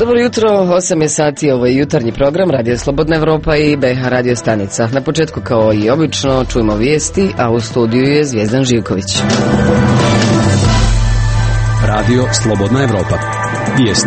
Dobro jutro, 8 je sati, ovo je jutarnji program Radio Slobodna Evropa i BH Radio stanica. Na početku, kao i obično, čujemo vijesti, a u studiju je Zvijezdan Živković. Radio Slobodna Evropa. Vijesti.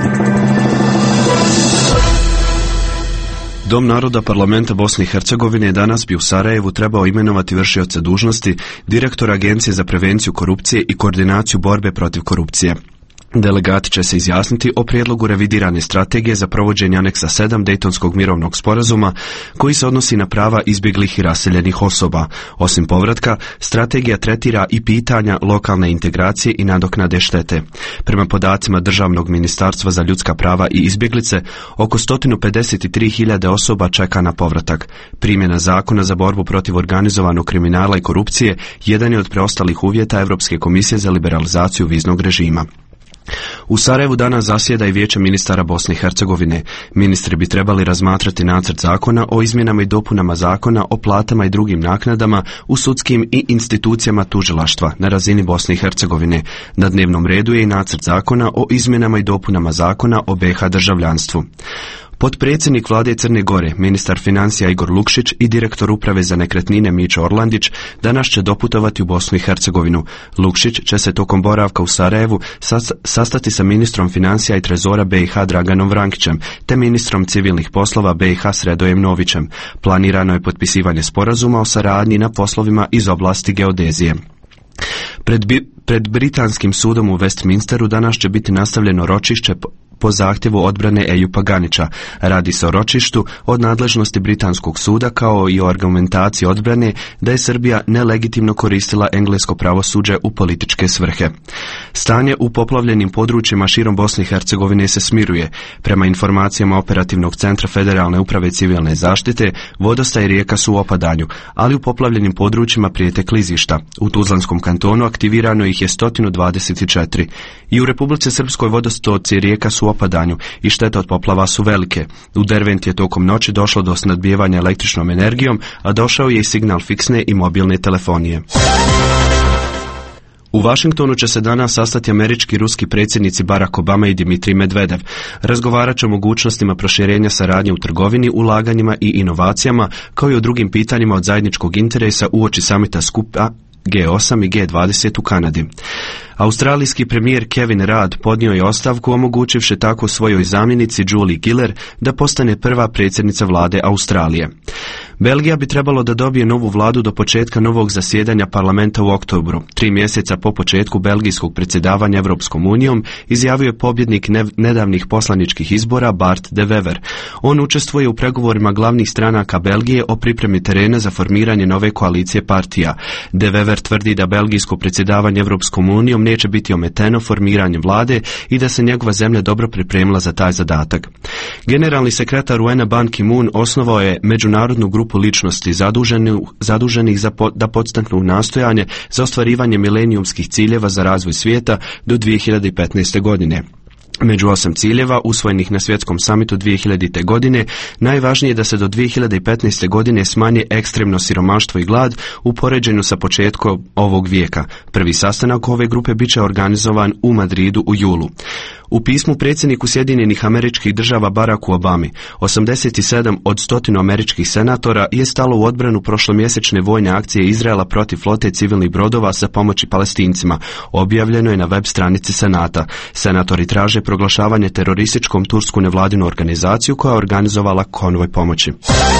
Dom naroda parlamenta Bosne i Hercegovine danas bi u Sarajevu trebao imenovati vršioca dužnosti direktora Agencije za prevenciju korupcije i koordinaciju borbe protiv korupcije. Delegati će se izjasniti o prijedlogu revidirane strategije za provođenje aneksa 7 Dejtonskog mirovnog sporazuma koji se odnosi na prava izbjeglih i raseljenih osoba. Osim povratka, strategija tretira i pitanja lokalne integracije i nadoknade štete. Prema podacima Državnog ministarstva za ljudska prava i izbjeglice, oko 153.000 osoba čeka na povratak. Primjena zakona za borbu protiv organizovanog kriminala i korupcije jedan je od preostalih uvjeta Europske komisije za liberalizaciju viznog režima. U Sarajevu danas zasjeda i Vijeće ministara Bosne i Hercegovine. Ministri bi trebali razmatrati nacrt zakona o izmjenama i dopunama zakona o platama i drugim naknadama u sudskim i institucijama tužilaštva na razini Bosne i Hercegovine. Na dnevnom redu je i nacrt zakona o izmjenama i dopunama zakona o BiH državljanstvu. Potpredsjednik vlade Crne Gore, ministar financija Igor Lukšić i direktor uprave za nekretnine Mićo Orlandić danas će doputovati u Bosnu i Hercegovinu. Lukšić će se tokom boravka u Sarajevu sastati sa ministrom financija i trezora BiH Draganom Vrankićem te ministrom civilnih poslova BiH Sredojem Novićem. Planirano je potpisivanje sporazuma o saradnji na poslovima iz oblasti geodezije. Pred britanskim sudom u Westminsteru danas će biti nastavljeno ročišće po zahtjevu odbrane Ejupa Ganića. Radi se o ročištu od nadležnosti britanskog suda kao i o argumentaciji odbrane da je Srbija nelegitimno koristila englesko pravosuđe u političke svrhe. Stanje u poplavljenim područjima širom Bosne i Hercegovine se smiruje. Prema informacijama Operativnog centra Federalne uprave civilne zaštite, vodostaj i rijeka su u opadanju, ali u poplavljenim područjima prijete klizišta. U Tuzlanskom kantonu aktivirano ih je 124. I u Republici Srpskoj vodostoci i rijeka su u opadanju i štete od poplava su velike. U Derventi je tokom noći došlo do snadbijevanja električnom energijom, a došao je i signal fiksne i mobilne telefonije. U Vašingtonu će se danas sastati američki i ruski predsjednici Barack Obama i Dimitrij Medvedev. Razgovarat će o mogućnostima proširenja saradnje u trgovini, ulaganjima i inovacijama, kao i o drugim pitanjima od zajedničkog interesa uoči samita skupa G8 i G20 u Kanadi. Australijski premijer Kevin Rudd podnio je ostavku, omogućivši tako svojoj zamjenici Julie Giller da postane prva predsjednica vlade Australije. Belgija bi trebalo da dobije novu vladu do početka novog zasjedanja parlamenta u oktobru. 3 mjeseca po početku belgijskog predsjedavanja Evropskom unijom izjavio je pobjednik nedavnih poslaničkih izbora Bart de Wever. On učestvuje u pregovorima glavnih stranaka Belgije o pripremi terena za formiranje nove koalicije partija. De Wever tvrdi da belgijsko predsjedavanje Evropskom unijom neće biti ometeno formiranjem vlade i da se njegova zemlja dobro pripremila za taj zadatak. Generalni sekretar UN-a Ban Ki-moon osnovao je međunarodnu grupu ličnosti zaduženih da podstaknu nastojanje za ostvarivanje milenijumskih ciljeva za razvoj svijeta do 2015. godine. Među 8 ciljeva usvojenih na svjetskom samitu 2000. godine najvažnije je da se do 2015. godine smanje ekstremno siromaštvo i glad u poređenju sa početkom ovog vijeka. Prvi sastanak ove grupe bit će organizovan u Madridu u julu. U pismu predsjedniku Sjedinjenih Američkih Država Baracku Obami, 87 od 100 američkih senatora je stalo u odbranu prošlomjesečne vojne akcije Izraela protiv flote civilnih brodova za pomoći Palestincima. Objavljeno je na web stranici Senata. Senatori traže proglašavanje terorističkom tursku nevladinu organizaciju koja je organizovala konvoj pomoći.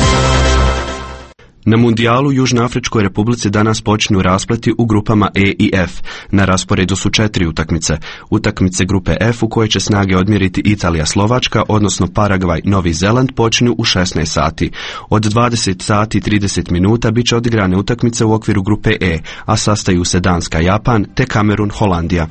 Na mundijalu u Južnoafričkoj Republici danas počinju raspleti u grupama E i F. Na rasporedu su 4 utakmice. Utakmice grupe F u kojoj će snage odmjeriti Italija Slovačka, odnosno Paragvaj Novi Zeland, počinju u 16 sati. Od 20 sati i 30 minuta bit će odigrane utakmice u okviru grupe E, a sastaju se Danska Japan te Kamerun Holandija.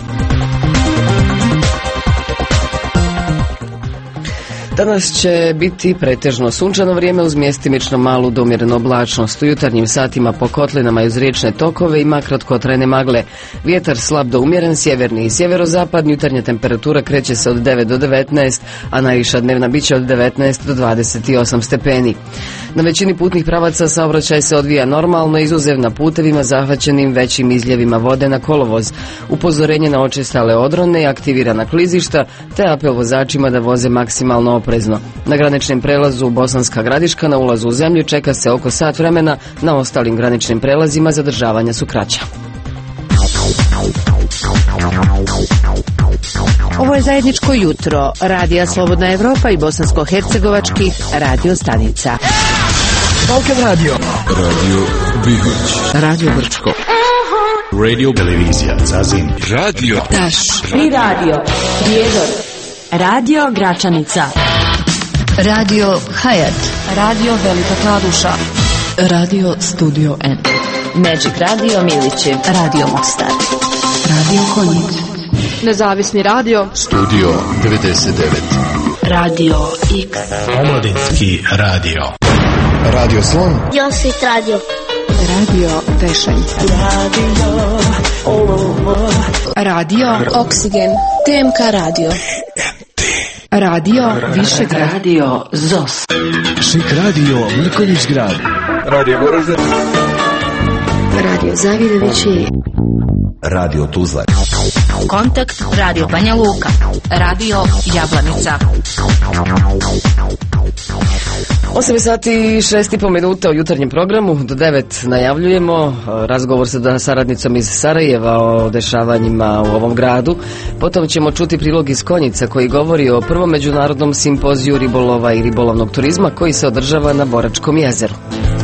Danas će biti pretežno sunčano vrijeme uz mjestimično malu do umjerenu oblačnost. U jutarnjim satima po kotlinama i uz riječne tokove ima kratkotrajne magle. Vjetar slab do umjeren, sjeverni i sjeverozapadni. Jutarnja temperatura kreće se od 9 do 19, a najviša dnevna biće od 19 do 28 stepeni. Na većini putnih pravaca saobraćaj se odvija normalno, izuzev na putevima zahvaćenim većim izljevima vode na kolovoz. Upozorenje na očestale odrone i aktivirana klizišta, te apel vozačima da voze maksimalno oprezno. Na graničnim prelazu Bosanska Gradiška na ulazu u zemlju čeka se oko sat vremena, na ostalim graničnim prelazima zadržavanja su kraća. Ovo je zajedničko jutro Radija Slobodna Evropa i bosansko-hercegovačkih radio stanica. Balkan Radio, Radio Bihoć, Radio Brčko, Radio Televizija Zazin, Radio Taš, Tri radio, Prijedor, Radio Gračanica, Radio Hayat, Radio Velika Kladuša, Radio Studio N, Magic Radio Milići, Radio Mostar, Radio Konjic, Nezavisni radio, Studio 99, Radio X, Omladinski radio, Radio Slon, Josit radio, Radio Pešaljca, Radio Oksigen, TMK radio, Radio Višegrad, Radio ZOS, Šik radio Mrkonjić grad, Radio Goražde, Radio Zavidovići, Radio Tuzla, Kontakt Radio Banja Luka, Radio Jablanica. 8 sati i 6,5 minuta u jutarnjem programu. Do 9 najavljujemo razgovor sa saradnicom iz Sarajeva o dešavanjima u ovom gradu. Potom ćemo čuti prilog iz Konjica koji govori o prvom međunarodnom simpoziju ribolova i ribolovnog turizma koji se održava na Boračkom jezeru.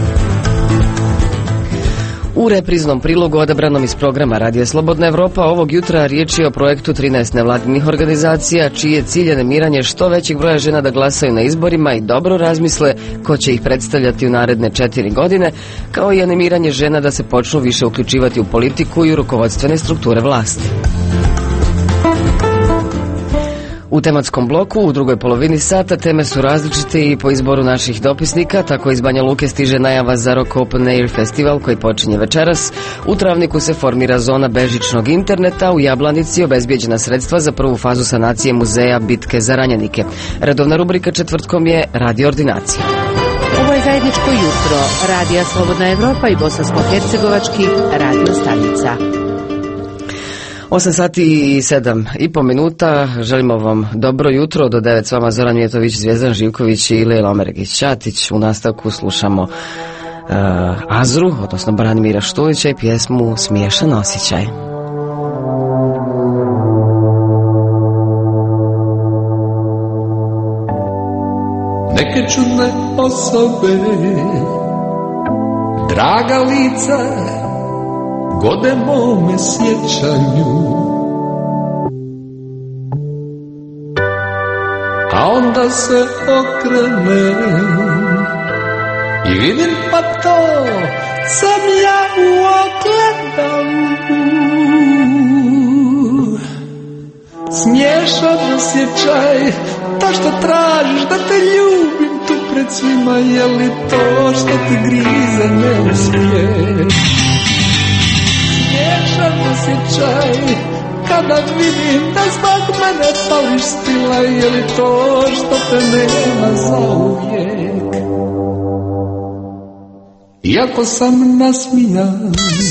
U repriznom prilogu odabranom iz programa Radija Slobodna Evropa ovog jutra riječ je o projektu 13 nevladinih organizacija čiji je cilj animiranje što većeg broja žena da glasaju na izborima i dobro razmisle ko će ih predstavljati u naredne 4 godine, kao i animiranje žena da se počnu više uključivati u politiku i u rukovodstvene strukture vlasti. U tematskom bloku u drugoj polovini sata teme su različite i po izboru naših dopisnika. Tako iz Banja Luke stiže najava za Rock Open Air festival koji počinje večeras. U Travniku se formira zona bežičnog interneta, u Jablanici obezbijeđena sredstva za prvu fazu sanacije muzeja bitke za ranjenike. Redovna rubrika četvrtkom je Radio Ordinacija. Ovo je zajedničko jutro Radija Slobodna Evropa i bosansko-hercegovačkih radio stanica. 8 sati i 7,5 minuta. Želimo vam dobro jutro. Do 9 s vama Zoran Mijetović, Zvijezdan Živković i Lela Omeregić-Ćatić. U nastavku slušamo Azru, odnosno Branimira Štulića i pjesmu Smiješan osjećaj. Neke čudne osobe, draga lica, gode mome sjećanju, a onda se okrenem i vidim pa to sam ja u ogledalu. Smiješan osjećaj, to što tražiš da te ljubim tu pred svima, je li to što ti grize neuspjeh? Smiješan osjećaj, kada vidim da zbog mene pališ s tila, je li to što te nema zauvijek? Iako sam nasmijan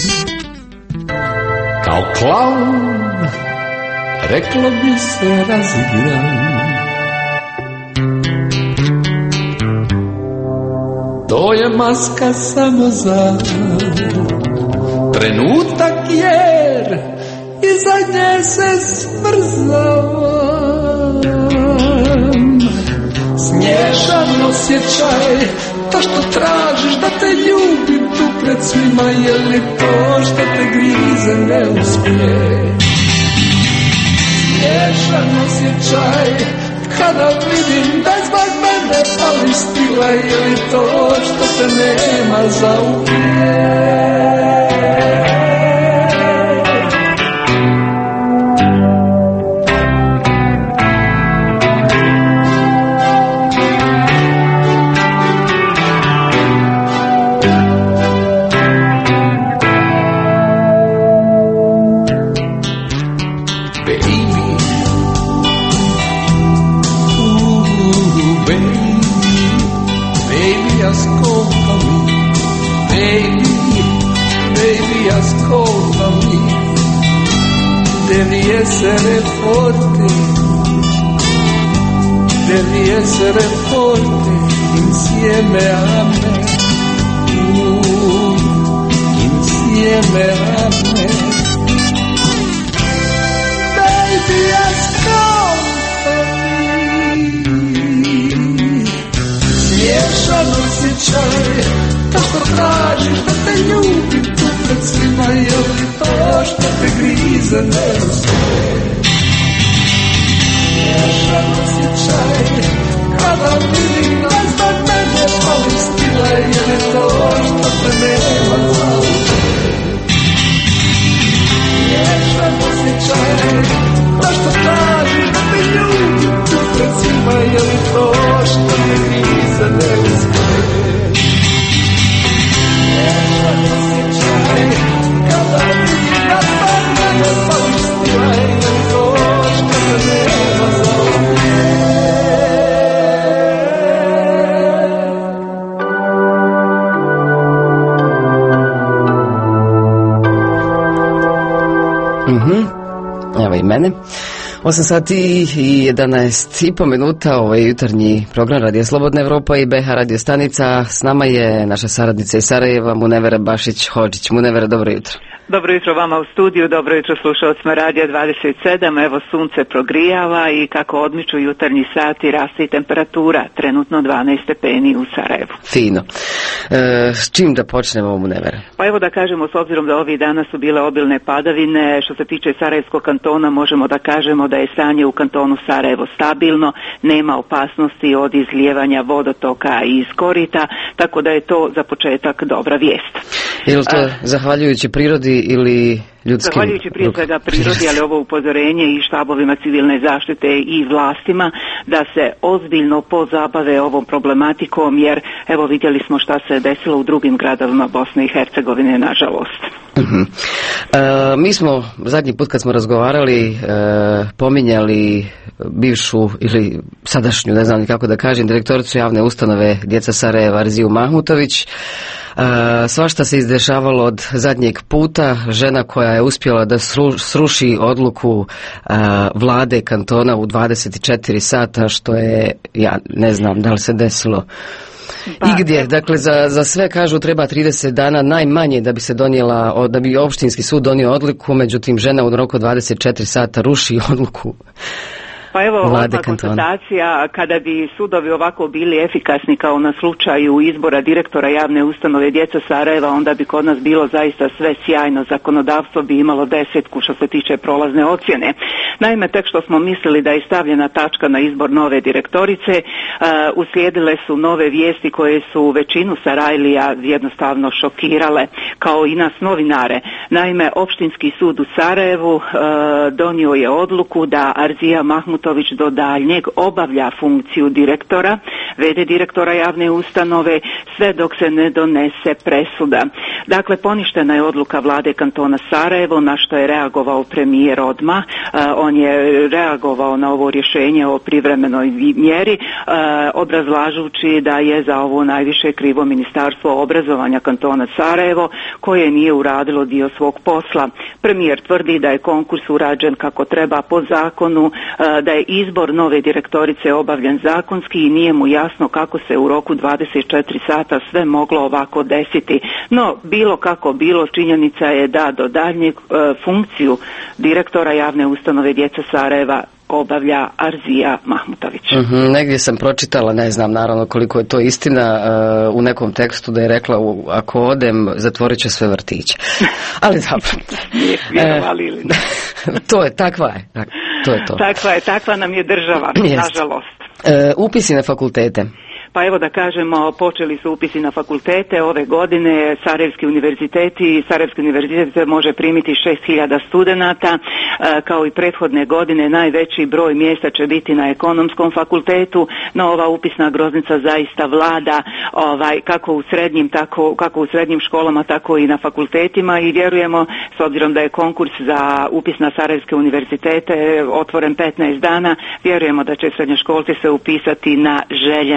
kao klaun, reklo bi se razigran, to je maska samo za trenutak, jer iza nje se smrzavam. Smiješan osjećaj, to što tražiš da te ljubim tu pred svima, je li to što te grize neuspjeh? Smiješan osjećaj, kada vidim da zbog mene pališ s tila, je li to što te nema zauvijek? ascoltami, baby, ascoltami, devi essere forte insieme a me, insieme a me. Baby, ascoltami, smiješan osjećaj, to što tražiš da te ljubim tu pred svima, je li to što te grize neuspje? Smiješan osjećaj, kada vidim da zbog mene pališ stila, je li to što te nema zauvijek? Smiješan osjećaj, to što tražiš da te ljubim tu pred svima, je li to što te grize neuspje? Smiješan osjećaj, kada vidim da zbog mene pališ stila, je li to što te nema zauvijek? Evo i mene. 8 sati i 11,5 minuta, ovo je jutarnji program Radija Slobodna Evropa i BH Radio stanica. S nama je naša saradnica iz Sarajeva, Munevera Bašić-Hodžić. Munevera, dobro jutro. Dobro jutro vama u studiju, dobro jutro slušalcima Radija 27, evo sunce progrijava i kako odmiču jutarnji sati raste i temperatura, trenutno 12 stepeni u Sarajevu. Fino. S čim da počnemo, Munevera? Pa evo da kažemo, s obzirom da ovih dana su bile obilne padavine, što se tiče Sarajevskog kantona, možemo da kažemo da je stanje u kantonu Sarajevo stabilno, nema opasnosti od izlijevanja vodotoka iz korita, tako da je to za početak dobra vijest. Je li to zahvaljujući prirodi ili ljudskim? Zahvaljujući prije svega prirodi, ali ovo upozorenje i štabovima civilne zaštite i vlastima da se ozbiljno pozabave ovom problematikom, jer evo vidjeli smo šta se desilo u drugim gradovima Bosne i Hercegovine, nažalost. Mi smo zadnji put kad smo razgovarali pominjali bivšu ili sadašnju, ne znam kako da kažem, direktoricu javne ustanove Djeca Sarajeva Arziju Mahmutović. Svašta se izdešavalo od zadnjeg puta. Žena koja je uspjela da sruši odluku vlade kantona u 24 sata, što je, ja ne znam da li se desilo igdje. Dakle, za sve kažu treba 30 dana najmanje da bi se donijela, da bi opštinski sud donio odluku, međutim žena u roku 24 sata ruši odluku. Pa evo, odmah konstatacija, kada bi sudovi ovako bili efikasni kao na slučaju izbora direktora javne ustanove Djeca Sarajeva, onda bi kod nas bilo zaista sve sjajno, zakonodavstvo bi imalo 10 što se tiče prolazne ocjene. Naime, tek što smo mislili da je stavljena tačka na izbor nove direktorice, uslijedile su nove vijesti koje su većinu Sarajlija jednostavno šokirale, kao i nas novinare. Naime, opštinski sud u Sarajevu donio je odluku da Arzija Mahmutović do daljnjeg obavlja funkciju direktora, v.d. direktora javne ustanove, sve dok se ne donese presuda. Dakle, poništena je odluka vlade kantona Sarajevo, na što je reagovao premijer odmah. On je reagovao na ovo rješenje o privremenoj mjeri, obrazlažući da je za ovo najviše krivo Ministarstvo obrazovanja kantona Sarajevo, koje nije uradilo dio svog posla. Premijer tvrdi da je konkurs urađen kako treba po zakonu, da je izbor nove direktorice obavljen zakonski i nije mu jasno kako se u roku 24 sata sve moglo ovako desiti. No, bilo kako bilo, činjenica je da do daljnjeg funkciju direktora javne ustanove Djeca Sarajeva obavlja Arzija Mahmutović. Negdje sam pročitala, ne znam naravno koliko je to istina, u nekom tekstu da je rekla ako odem zatvorit će sve vrtiće. Ali dobro. Vjerovali ili ne? To je, takva je. To je to. Takva nam je država, nažalost. Upisi na fakultete. Pa evo da kažemo, počeli su upisi na fakultete ove godine. Sarajevski univerzitet može primiti 6.000 studenata. Kao i prethodne godine, najveći broj mjesta će biti na ekonomskom fakultetu, no ova upisna groznica zaista vlada kako u srednjim školama, tako i na fakultetima, i vjerujemo, s obzirom da je konkurs za upis na Sarajevske univerzitete otvoren 15 dana, vjerujemo da će srednjoškolci se upisati na željene fakultete.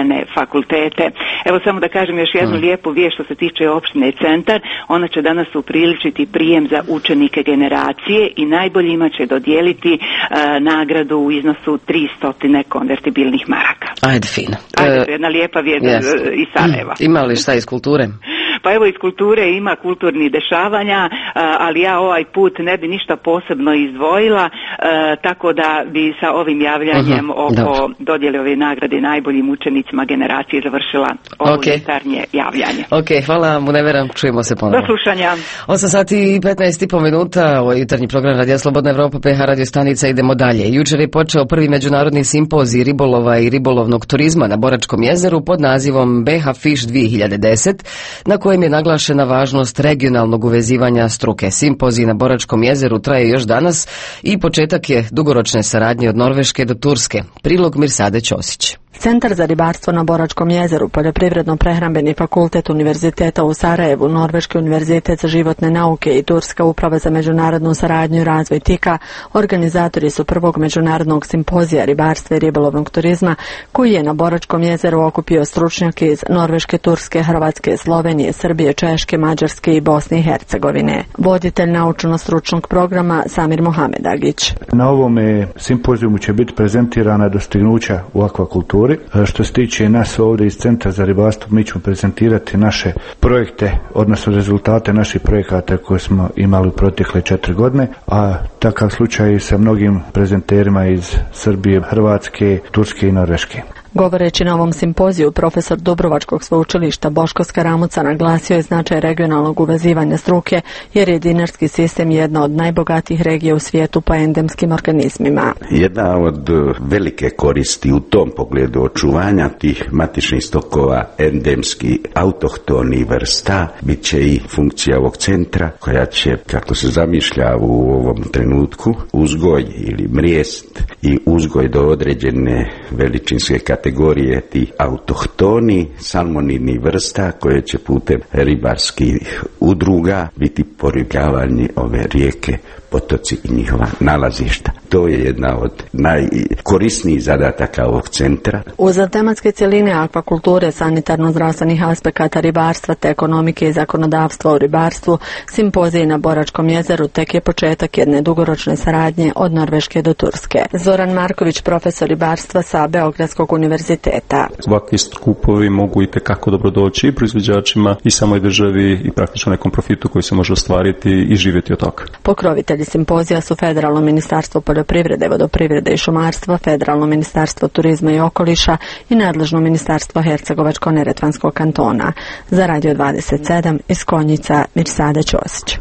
fakultete. Evo samo da kažem još jednu lijepu vijest što se tiče opštine Centar. Ona će danas upriličiti prijem za učenike generacije i najboljima će dodijeliti nagradu u iznosu 300 konvertibilnih maraka. Ajde, fino. Ajde, jedna lijepa vijest iz Sarajeva. Ima li šta iz kulture? Pa evo, iz kulture ima kulturnih dešavanja, ali ja ovaj put ne bi ništa posebno izdvojila, tako da bi sa ovim javljanjem oko dodjele ove nagrade najboljim učenicima generacije završila ovo jutarnje javljanje. Ok, hvala vam, Munevera, čujemo se ponovno. Do slušanja. 8 sati i 15,5 minuta, ovo je jutarnji program Radija Slobodna Evropa, PH radio stanica, idemo dalje. Jučer je počeo prvi međunarodni simpozij ribolova i ribolovnog turizma na Boračkom jezeru pod nazivom BH Fish 2010, na kojem je naglašena važnost regionalnog uvezivanja struke. Simpozij na Boračkom jezeru traje još danas i početak je dugoročne saradnje od Norveške do Turske. Prilog Mirsade Ćosić. Centar za ribarstvo na Boračkom jezeru, Poljoprivredno-prehrambeni fakultet Univerziteta u Sarajevu, Norveški univerzitet za životne nauke i Turska uprava za međunarodnu saradnju i razvoj TIKA organizatori su prvog međunarodnog simpozija ribarstva i ribolovnog turizma koji je na Boračkom jezeru okupio stručnjake iz Norveške, Turske, Hrvatske, Slovenije, Srbije, Češke, Mađarske i Bosne i Hercegovine. Voditelj naučno-stručnog programa Samir Mohamedagić. Na ovome simpozijumu će biti prezentirana dostignuća u akvakulturi. Što se tiče nas ovdje iz Centra za ribarstvo, mi ćemo prezentirati naše projekte, odnosno rezultate naših projekata koje smo imali u protekle 4 godine, a takav slučaj i sa mnogim prezenterima iz Srbije, Hrvatske, Turske i Norveške. Govoreći na ovom simpoziju, profesor Dubrovačkog sveučilišta Boško Skaramuca naglasio je značaj regionalnog uvezivanja struke, jer je dinarski sistem jedna od najbogatijih regija u svijetu po endemskim organizmima. Jedna od velike koristi u tom pogledu očuvanja tih matičnih stokova endemskih autohtonih vrsta bit će i funkcija ovog centra koja će, kako se zamišlja u ovom trenutku, uzgoj ili mrijest i uzgoj do određene veličinske kategorije tih autohtoni salmonidnih vrsta koje će putem ribarskih udruga biti poribljavanje ove rijeke, potoci i njihova nalazišta. To je jedna od najkorisnijih zadataka ovog centra. Uz tematske cjeline akvakulture, sanitarno-zdravstvenih aspekata ribarstva te ekonomike i zakonodavstva u ribarstvu, simpozij na Boračkom jezeru tek je početak jedne dugoročne saradnje od Norveške do Turske. Zoran Marković, profesor ribarstva sa Beogradskog univerziteta. Ovakvi skupovi mogu itekako dobro doći i proizvođačima i samoj državi i praktično nekom profitu koji se može ostvariti i živjeti od toga. Pokrovitelji simpozija su Federalno ministarstvo poljoprivrede, vodoprivrede i šumarstva, Federalno ministarstvo turizma i okoliša i nadležno ministarstvo Hercegovačko-neretvanskog kantona. Za Radio 27 iz Konjica, Mirsada Ćosić.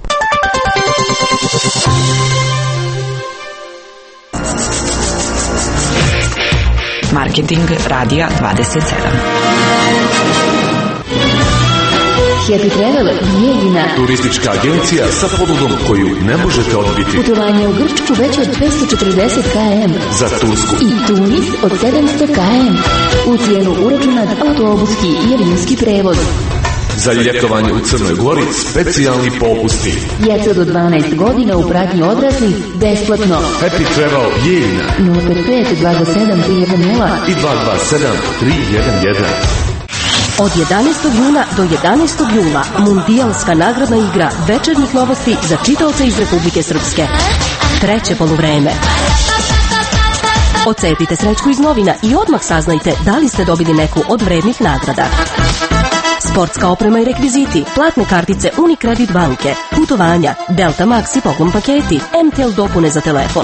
Marketing Radija 27. Happy Travel Bijeljina. Turistička agencija sa ponudom koju ne možete odbiti. Putovanje u Grčku već od 540 km. Za Tursku i Tunis od 700 km. U cijenu uračunat autobuski i avionski prevoz. Za ljetovanje u Crnoj Gori specijalni popusti. Djeca do 12 godina u pratnji odraslih besplatno. Happy Travel Bijeljina 055 27 310 i 227 311. Od 11. juna do 11. jula mundijalska nagradna igra večernjih novosti za čitaoce iz Republike Srpske. Treće poluvreme. Ocepite srećku iz novina i odmah saznajte da li ste dobili neku od vrednih nagrada. Sportska oprema i rekviziti, platne kartice Unicredit banke, putovanja, Delta Max i poklon paketi, MTL dopune za telefon.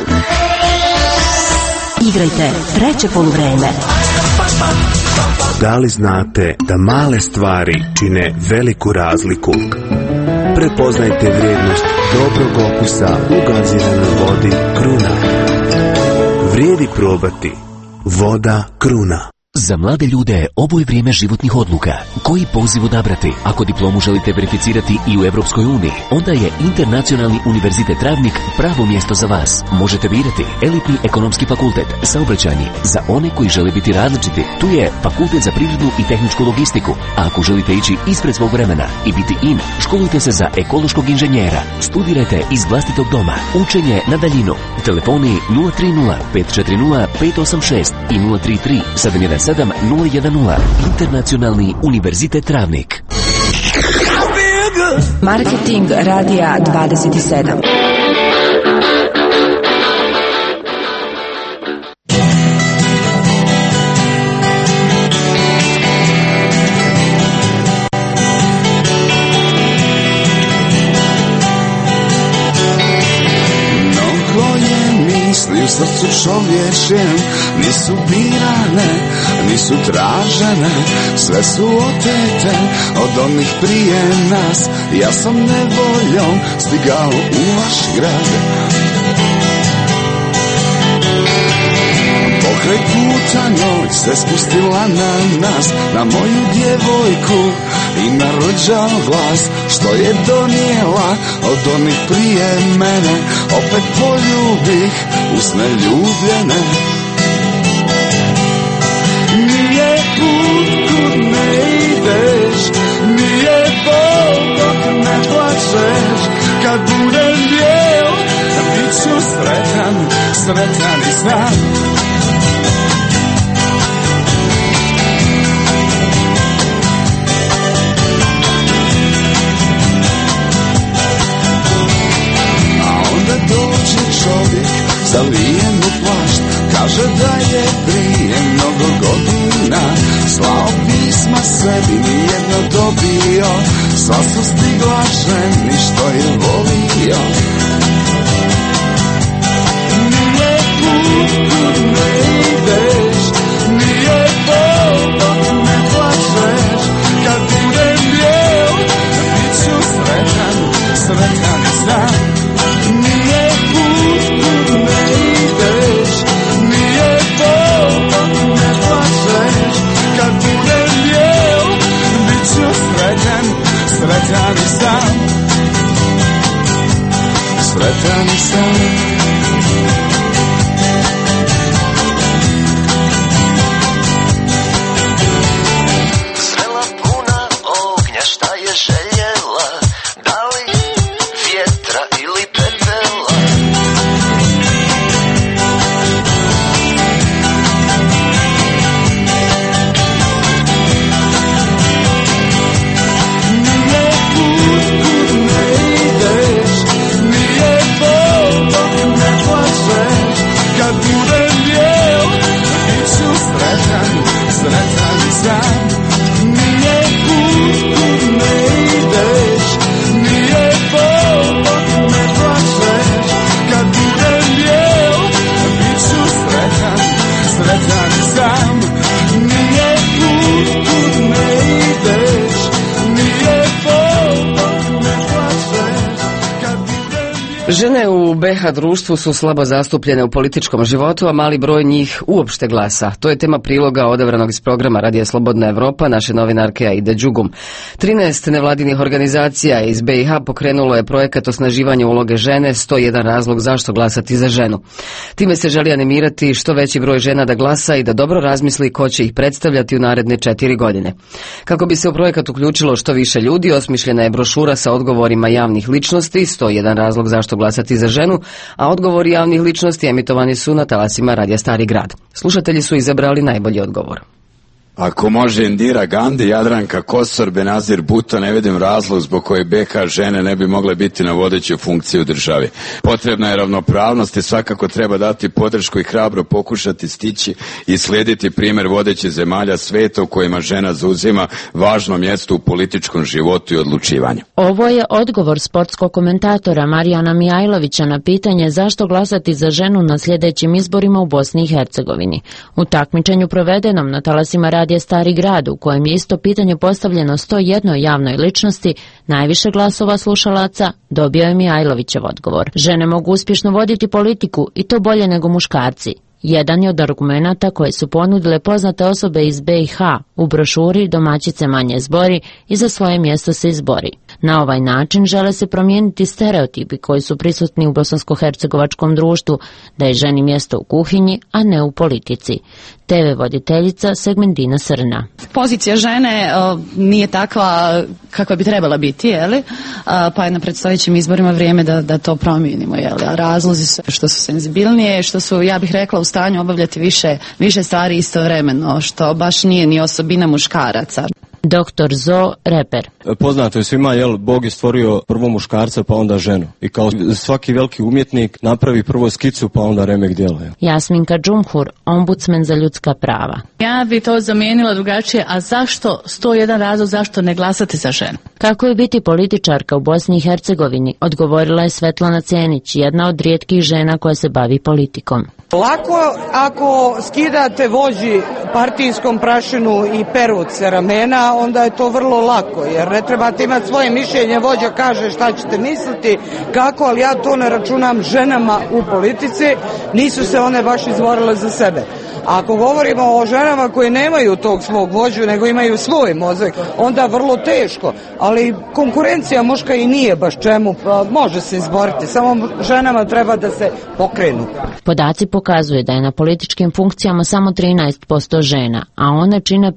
Igrajte treće poluvreme. Da li znate da male stvari čine veliku razliku? Prepoznajte vrijednost dobrog okusa u gaziranoj vodi Kruna. Vrijedi probati. Voda Kruna. Za mlade ljude ovo je vrijeme životnih odluka. Koji poziv odabrati? Ako diplomu želite verificirati i u Evropskoj uniji, onda je Internacionalni univerzitet Travnik pravo mjesto za vas. Možete birati elitni ekonomski fakultet, saobraćajni, za one koji žele biti različiti. Tu je fakultet za privrednu i tehničku logistiku. A ako želite ići ispred svog vremena i biti in, školujte se za ekološkog inženjera. Studirajte iz vlastitog doma. Učenje na daljinu. Telefoni 030 540 586 i 033 70 227 010. Internacionalni univerzitet Travnik. Marketing radija 27. Misli u srcu čovječjem nisu birane, nisu tražene, sve su otete od onih prije nas. Ja sam nevoljom stigao u vaš grad. Pokraj puta noć se spustila na nas, na moju djevojku i na rođao glas, što je donijela od onih prije mene. Opet poljubih usne ljubljene. Nije put kud ne ideš, nije bol dok ne plačeš. Kad budem bijel, bit ću sretan, sretan i sam. Čovjek zalijen u plašt, kaže da je prije mnogo godina slao pisma sebi, nijedno dobio. Sva su stigla ženi što je volio. Nije put kud ne ideš, nije bol dok ne plačeš. Kad budem bijel, bit ću sretan, sretan i sam. Sretan i sam, sretan i sam. Zrela puna ognja, šta je željela, da li vjetra ili pepela. Sretan i sam, nije put kud ne ideš, nije bol dok ne plačeš. Kad budem bijel, bit ću sretan, sretan i sam. Nije put kud ne ideš, nije bol dok ne plačeš. Kad budem bijel... Žene u BH društvu su slabo zastupljene u političkom životu, a mali broj njih uopšte glasa. To je tema priloga odabranog iz programa Radija Slobodna Evropa, naše novinarke Aide Đugum. 13 nevladinih organizacija iz BiH pokrenulo je projekat osnaživanja uloge žene, 101 razlog zašto glasati za ženu. Time se želi animirati što veći broj žena da glasa i da dobro razmisli ko će ih predstavljati u naredne 4 godine. Kako bi se u projekat uključilo što više ljudi, osmišljena je brošura sa odgovorima javnih ličnosti, 101 razlog zašto glasati za ženu, a odgovori javnih ličnosti emitovani su na talasima Radija Stari Grad. Slušatelji su izabrali najbolji odgovor. Ako može Indira Gandhi, Jadranka Kosor, Benazir Bhutto, ne vidim razlog zbog koje BH žene ne bi mogle biti na vodećoj funkciji u državi. Potrebna je ravnopravnost i svakako treba dati podršku i hrabro pokušati stići i slijediti primjer vodećih zemalja sveta u kojima žena zauzima važno mjesto u političkom životu i odlučivanju. Ovo je odgovor sportskog komentatora Marijana Mijajlovića na pitanje zašto glasati za ženu na sljedećim izborima u Bosni i Hercegovini. U takmičenju provedenom na talasima Radija Stari Grad, u kojem je isto pitanje postavljeno 101 javnoj ličnosti, najviše glasova slušalaca dobio je Mijajlovićev odgovor. Žene mogu uspješno voditi politiku i to bolje nego muškarci. Jedan je od argumenata koje su ponudile poznate osobe iz BiH u brošuri Domaćice manje zbori i za svoje mjesto se izbori. Na ovaj način žele se promijeniti stereotipi koji su prisutni u bosansko-hercegovačkom društvu, da je ženi mjesto u kuhinji, a ne u politici. TV voditeljica Segmentina Srna. Pozicija žene nije takva kakva bi trebala biti, jeli? Pa je na predstojećim izborima vrijeme da to promijenimo. Jeli? A razlozi su što su senzibilnije, što su, ja bih rekla, u stanju obavljati više stvari istovremeno, što baš nije ni osobina muškaraca. Dr. Zo, reper. Poznato je svima, Bog je stvorio prvo muškarca pa onda ženu. I kao svaki veliki umjetnik napravi prvo skicu pa onda remek djela. Jasminka Džumhur, ombudsman za ljudska prava. Ja bi to zamijenila drugačije, a zašto 101 razlog zašto ne glasati za ženu? Kako je biti političarka u Bosni i Hercegovini, odgovorila je Svetlana Cenić, jedna od rijetkih žena koja se bavi politikom. Lako ako skidate vođi partijskom prašinu i peruc sa ramena, onda je to vrlo lako, jer ne trebate imati svoje mišljenje, vođa kaže šta ćete misliti, kako, ali ja to ne računam ženama u politici, nisu se one baš izborile za sebe. Ako govorimo o ženama koje nemaju tog svog vođu, nego imaju svoj mozak, onda vrlo teško, ali konkurencija muška i nije baš čemu, može se izboriti, samo ženama treba da se pokrenu. Podaci pokazuje da je na političkim funkcijama samo 13% žena, a one čine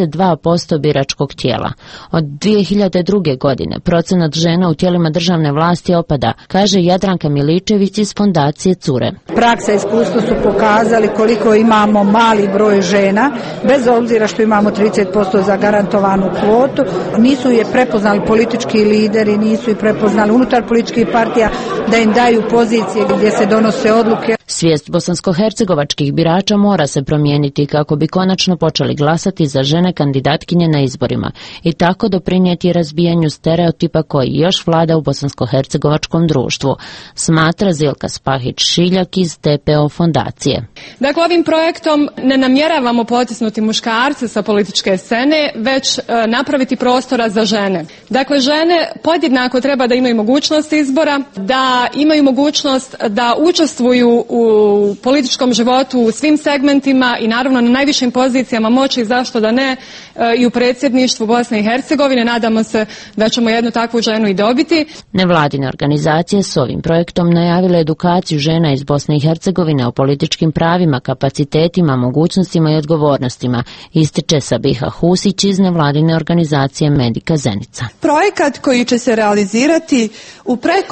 52% biračkog tijela. Od 2002. godine procenat žena u tijelima državne vlasti opada, kaže Jadranka Miličević iz fondacije Cure. Praksa i iskustvo su pokazali koliko imamo mali broj žena, bez obzira što imamo 30% zagarantovanu kvotu, nisu je prepoznali politički lideri, nisu je prepoznali unutar političkih partija da im daju pozicije gdje se donose odluke. Svijest bosansko-hercegovačkih birača mora se promijeniti kako bi konačno počeli glasati za žene kandidatkinje na izborima i tako doprinijeti razbijanju stereotipa koji još vlada u bosansko-hercegovačkom društvu, smatra Zilka Spahić-Šiljak iz TPO fondacije. Dakle, ovim projektom ne namjeravamo potisnuti muškarce sa političke scene, već napraviti prostora za žene. Dakle, žene podjednako treba da imaju mogućnost izbora, da imaju mogućnost da učestvuju u političkom životu u svim segmentima i naravno na najvišim pozicijama moći, zašto da ne, i u predsjedništvu Bosne i Hercegovine. Nadamo se da ćemo jednu takvu ženu i dobiti. Nevladine organizacije s ovim projektom najavile edukaciju žena iz Bosne i Hercegovine o političkim pravima, kapacitetima, mogućnostima i odgovornostima, ističe Sabiha Husić iz nevladine organizacije Medika Zenica. Projekat koji će se realizirati u preko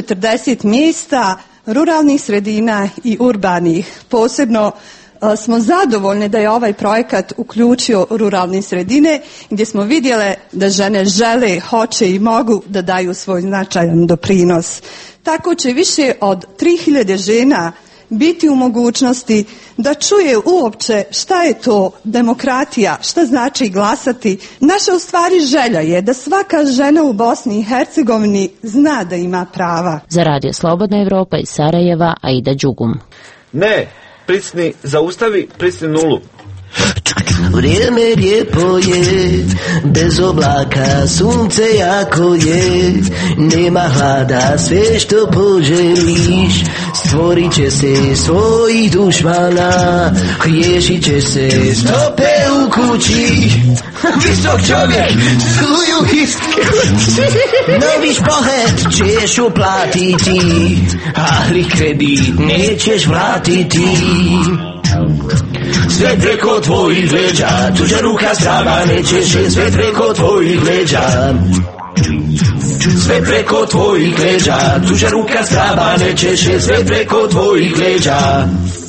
140 mjesta ruralnih sredina i urbanih. Posebno smo zadovoljni da je ovaj projekat uključio ruralne sredine gdje smo vidjele da žene žele, hoće i mogu da daju svoj značajan doprinos. Tako će više od 3000 žena biti u mogućnosti da čuje uopće šta je to demokratija, šta znači glasati. Naša u stvari želja je da svaka žena u Bosni i Hercegovini zna da ima prava. Za Radio Slobodna Evropa iz Sarajeva, Aida Đugum. Ne, pritisni, zaustavi, pritisni nulu. Vrijeme lijepo je, bez oblaka, sunce jako je, nema hlada, sve što poželiš, stvorit će se svojih dušmana, riješit će se stope u kući. Visok čovjek, suju iz kući, novi špohet ćeš uplatiti, ali kredit nećeš vratiti. Sve preko tvojih leđa, tuđa ruka strava nećeš, sve preko tvojih leđa. Sve preko tvojih leđa, tuđa ruka strava nećeš, sve preko tvojih leđa.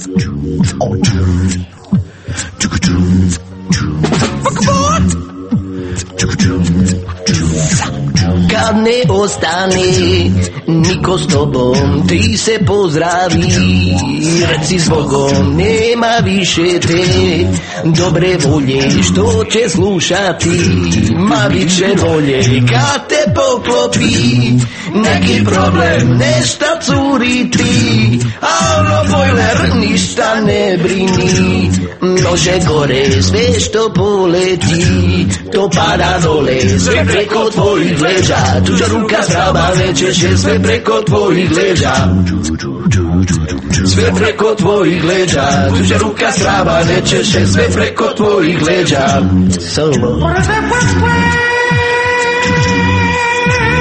Kad ne ostane niko s tobom, ti se pozdravi, reci zbogom, nema više te dobre volje što će slušati, ma bit će bolje kad te poklopi neki problem, nešta curiti, a ono bojler ništa ne brini, može gore sve što poleti, to pada dole, sve preko tvojih leđa, tuđa ruka strava nećeš, sve preko tvojih leđa. Sve preko tvojih leđa, tuđa ruka strava nećeš, sve preko tvojih leđa. Solo.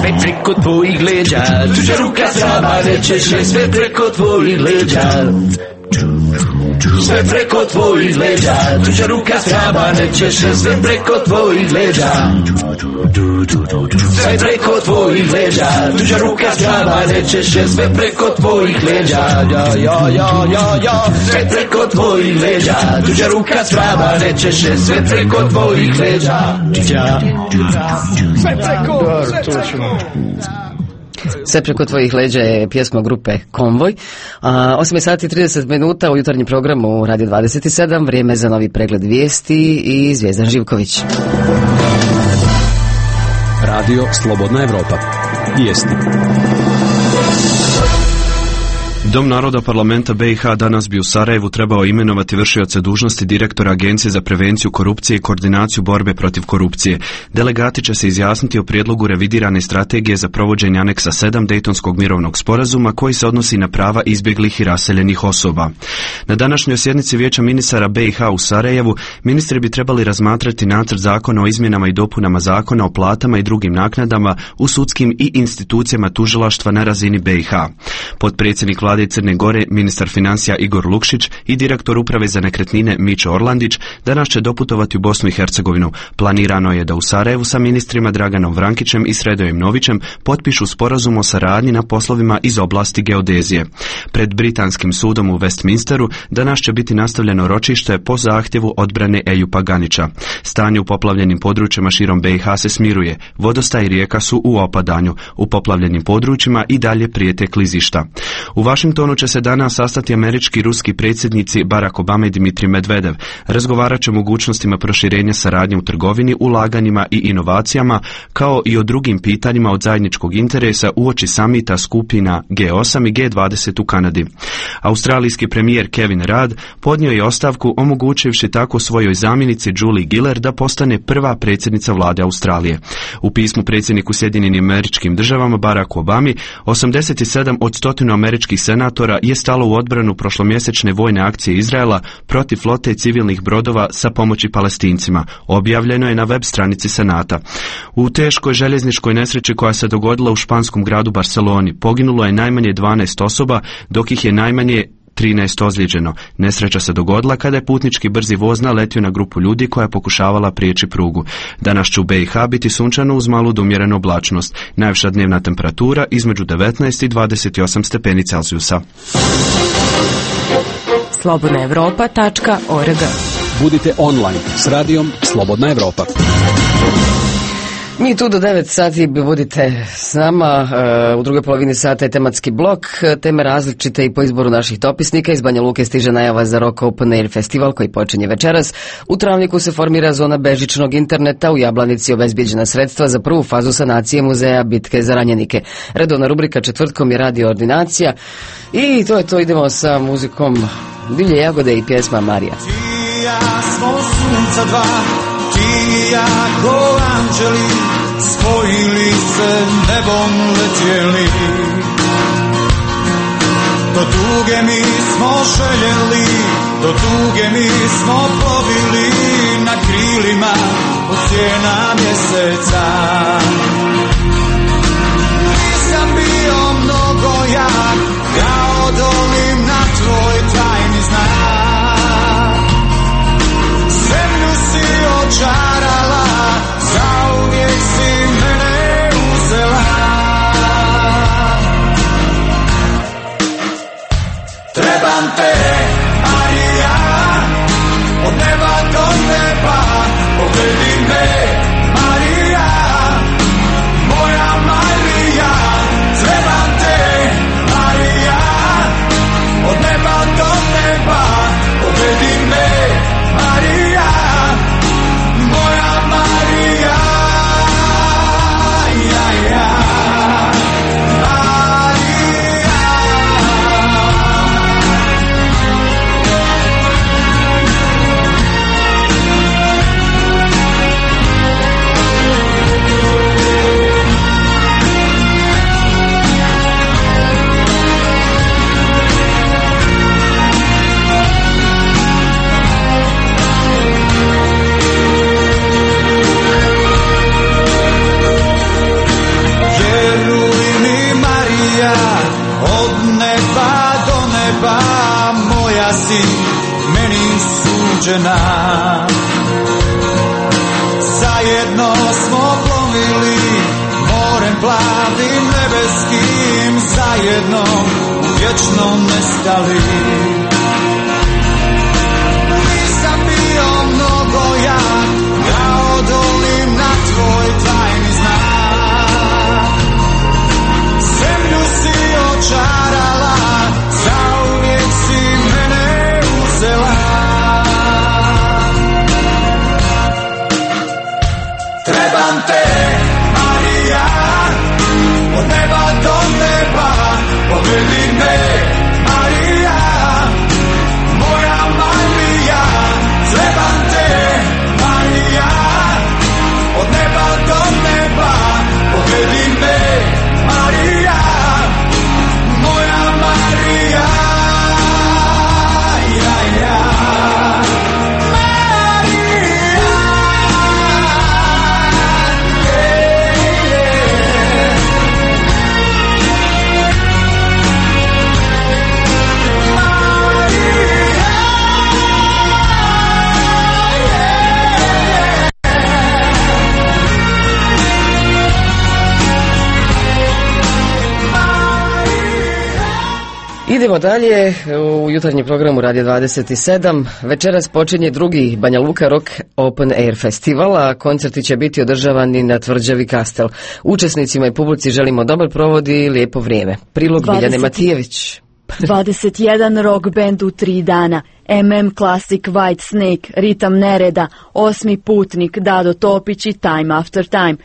sve preko tvojih leđa. Tuđa ruka sama ne češe sve preko tvojih leđa. Sve preko tvojih leđa, tuđa ruka sama ne češe sve preko tvojih leđa. Sve preko tvojih leđa, tuđa ruka sama ne češe sve preko tvojih leđa. Sve preko tvojih leđa, tuđa ruka sama ne češe sve preko tvojih leđa. Sve preko, Sve preko tvojih leđa je pjesma grupe Konvoj. 8 sati 30 minuta u jutarnjem programu Radio 27. Vrijeme za novi pregled vijesti i Zvijezdan Živković. Radio Slobodna Evropa. Vijesti. Dom naroda parlamenta BiH danas bi u Sarajevu trebao imenovati vršioce dužnosti direktora Agencije za prevenciju korupcije i koordinaciju borbe protiv korupcije. Delegati će se izjasniti o prijedlogu revidirane strategije za provođenje aneksa 7 Dejtonskog mirovnog sporazuma koji se odnosi na prava izbjeglih i raseljenih osoba. Na današnjoj sjednici Vijeća ministara BiH u Sarajevu ministri bi trebali razmatrati nacrt zakona o izmjenama i dopunama zakona o platama i drugim naknadama u sudskim i institucijama tužilaštva na razini BiH. Potpredsjednik Vlade Crne Gore, ministar financija Igor Lukšić i direktor uprave za nekretnine Mićo Orlandić danas će doputovati u Bosnu i Hercegovinu. Planirano je da u Sarajevu sa ministrima Draganom Vrankićem i Sredojom Novićem potpišu sporazum o saradnji na poslovima iz oblasti geodezije. Pred britanskim sudom u Westminsteru danas će biti nastavljeno ročište po zahtjevu odbrane Ejupa Ganića. Stanje u poplavljenim područjima širom BiH se smiruje. Vodostaj i rijeka su u opadanju. U poplavljenim područjima i dalje prijete klizišta. U Washingtonu će se danas sastati američki i ruski predsjednici Barack Obama i Dmitrij Medvedev. Razgovarat će o mogućnostima proširenja saradnje u trgovini, ulaganjima i inovacijama, kao i o drugim pitanjima od zajedničkog interesa uoči samita skupina G8 i G20 u Kanadi. Australijski premijer Kevin Rudd podnio je ostavku, omogućivši tako svojoj zamjenici Julie Gillard da postane prva predsjednica vlade Australije. U pismu predsjedniku Sjedinjenim Američkim Državama Baracku Obami 87 od 100 američkih senatora je stalo u odbranu prošlomjesečne vojne akcije Izraela protiv flote civilnih brodova sa pomoći Palestincima. Objavljeno je na web stranici Senata. U teškoj željezničkoj nesreći koja se dogodila u španskom gradu Barceloni poginulo je najmanje 12 osoba, dok ih je najmanje 13 ozlijeđeno. Nesreća se dogodila kada je putnički brzi voz naletio na grupu ljudi koja je pokušavala prijeći prugu. Danas će u BiH biti sunčano uz malu do umjerenu oblačnost. Najviša dnevna temperatura između 19 i 28 stepeni Celzijusa. slobodnaevropa.org. Budite online s radijom Slobodna Evropa. Mi tu do 9 sati budite s nama, u drugoj polovini sata je tematski blok, teme različite i po izboru naših dopisnika. Iz Banja Luke stiže najava za Rock Open Air festival koji počinje večeras. U Travniku se formira zona bežičnog interneta, u Jablanici obezbijeđena sredstva za prvu fazu sanacije muzeja bitke za ranjenike. Redovna rubrika četvrtkom je radio ordinacija i to je to, idemo sa muzikom Divlje jagode i pjesma Marija. Ti ja smo sunca dva, ti i ja ko anđeli, spojili se nebom letjeli. Do tuge mi smo željeli, do tuge mi smo plovili na krilima od sjena mjeseca. Nisam bio mnogo jak, ja odolim na tvoj tajni znak. Zemlju si očarala, zauvijek si mene uzela. Trebam te, Marija, od neba do neba, pogledi me, Marija, moja Marija. Trebam te, Marija, od neba do neba, pogledi me, Marija, moja Marija, ja, ja. Marija, Marija, od neba do neba, moja si meni suđena. Zajedno smo plovili morem plavim nebeskim, zajedno vječno nestali. Nisam bio mnogo jak da odolim na tvoj tajni znak. Zemlju si očarala, zauvijek si mene uzela. Trebam te, Marija, od neba do neba, povedi me, Marija, moja Marija. Trebam te, Marija, od neba do neba, povedi me, Marija, moja Marija. Ja, ja. Idemo dalje u jutarnji programu Radio 27. Večeras počinje drugi Banja Luka Rock Open Air Festival, a koncerti će biti održavani na tvrđavi Kastel. Učesnicima i publici želimo dobar provod i lijepo vrijeme. Prilog Biljane Matijević. 21 rock band u 3 dana. Classic, White Snake, Ritam Nereda, Osmi putnik, Dado Topić i Time After Time.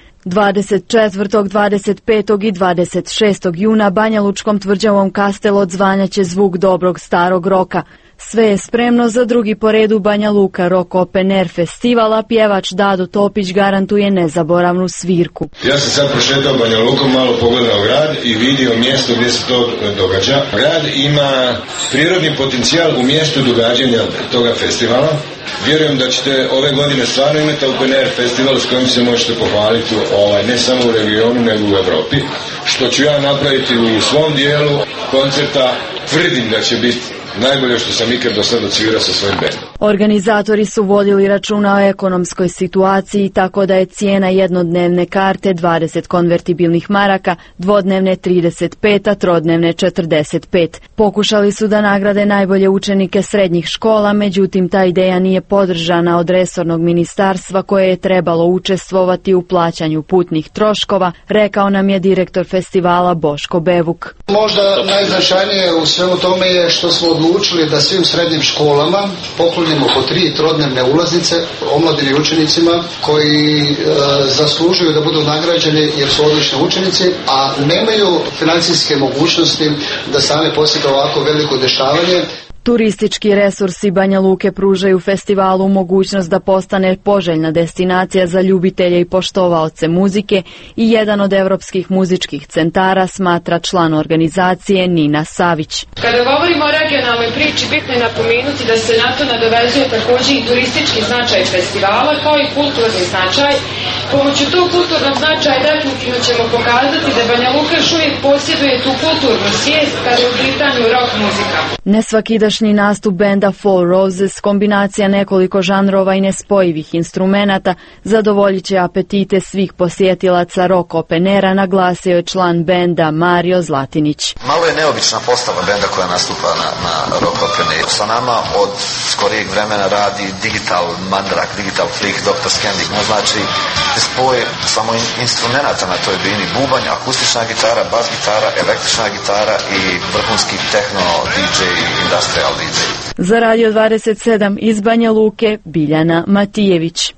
24., 25. i 26. juna Banja Lučkom tvrđavom Kastel odzvanjaće zvuk dobrog starog roka. Sve je spremno za drugi po redu Banja Luka Rock Open Air Festivala. Pjevač Dado Topić garantuje nezaboravnu svirku. Ja sam sad prošetao Banja Lukom, malo pogledao grad i vidio mjesto gdje se to događa. Grad ima prirodni potencijal u mjestu događanja toga festivala. Vjerujem da ćete ove godine stvarno imati Open Air Festival s kojim se možete pohvaliti ne samo u regionu nego u Europi. Što ću ja napraviti u svom dijelu koncerta, tvrdim da će biti najbolje što sam ikad do sada odsvirao sa svojim bandom. Organizatori su vodili računa o ekonomskoj situaciji, tako da je cijena jednodnevne karte 20 konvertibilnih maraka, dvodnevne 35, a trodnevne 45. Pokušali su da nagrade najbolje učenike srednjih škola, međutim ta ideja nije podržana od resornog ministarstva koje je trebalo učestvovati u plaćanju putnih troškova, rekao nam je direktor festivala Boško Bevuk. Možda najznačajnije u svemu tome je što smo odlučili da svim srednjim školama poklonimo po 3 trodnevne ulaznice omladini učenicima koji zaslužuju da budu nagrađeni jer su odlični učenici, a nemaju financijske mogućnosti da same posjete ovako veliko dešavanje. Turistički resursi Banja Luke pružaju festivalu mogućnost da postane poželjna destinacija za ljubitelje i poštovaoce muzike i jedan od evropskih muzičkih centara, smatra član organizacije Nina Savić. Kada govorimo o regionalnoj priči, bitno je napomenuti da se na to nadovezuje također i turistički značaj festivala kao i kulturni značaj. Pomoću tog kulturnog značaja definitivno ćemo pokazati da Banja Luka još uvijek posjeduje tu kulturnu svijest kada je u pitanju rock muzika. Nesvakidašnji nastup benda Four Roses, kombinacija nekoliko žanrova i nespojivih instrumenata, zadovoljit će apetite svih posjetilaca rock openera, naglasio je član benda Mario Zlatinić. Malo je neobična postava benda koja nastupa na rock openeru. Sa nama od skorijeg vremena radi Digital Mandrak, Digital Freak, Dr. Scandic. Znači spoj samo instrumenta na toj bini, bubanj, akustična gitara, bas gitara, električna gitara i vrhunski techno DJ, industrial DJ. Za Radio 27 iz Banja Luke, Biljana Matijević.